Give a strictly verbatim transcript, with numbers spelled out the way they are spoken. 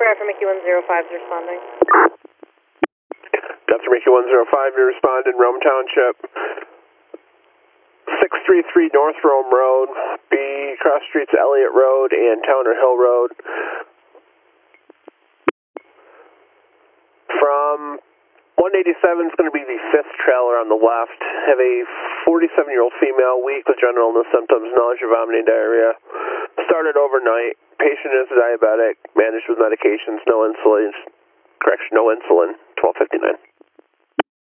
Alpha Mickey one zero five is responding. Delta Mickey one zero five, you respond in Rome Township. six three three North Rome Road, B cross streets Elliott Road and Towner Hill Road. From one eighty-seven is going to be the fifth trailer on the left. Have a forty-seven-year-old female, weak with general illness symptoms, nausea, vomiting, diarrhea. Started overnight. Patient is diabetic, managed with medications, no insulin. Correction, no insulin. twelve fifty-nine.